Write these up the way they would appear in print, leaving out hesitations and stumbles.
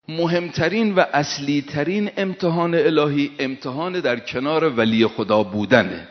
مهمترین و اصلی ترین امتحان الهی امتحان در کنار ولی خدا بودنه.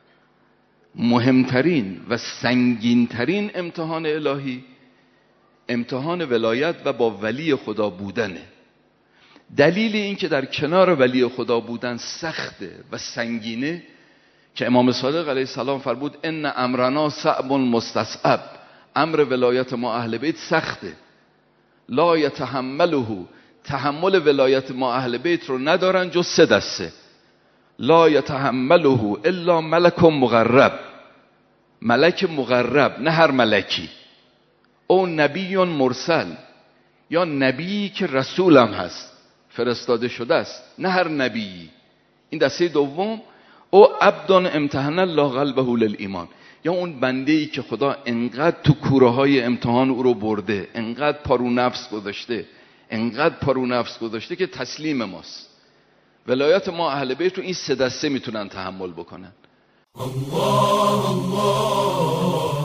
مهمترین و سنگین ترین امتحان الهی امتحان ولایت و با ولی خدا بودنه. دلیل این که در کنار ولی خدا بودن سخته و سنگینه که امام صادق علیه السلام فرمود ان امرنا صعب مستصعب، امر ولایت ما اهل بیت سخته. لا یتحمله، تحمل ولایت ما اهل بیت رو ندارن جز 3 دسته. لا یتحمله الا ملک مقرب، ملک مقرب، نه هر ملکی. او نبی مرسل، یا نبی که رسولم هست، فرستاده شده است، نه هر نبی. این دسته دوم. او عبد امتحن الله قلبه للایمان، یا اون بنده ای که خدا انقدر تو کوره های امتحان او رو برده، انقدر پارو نفس گذاشته که تسلیم ماست. ولایت ما اهل بیت رو این 3 دسته میتونن تحمل بکنن. الله الله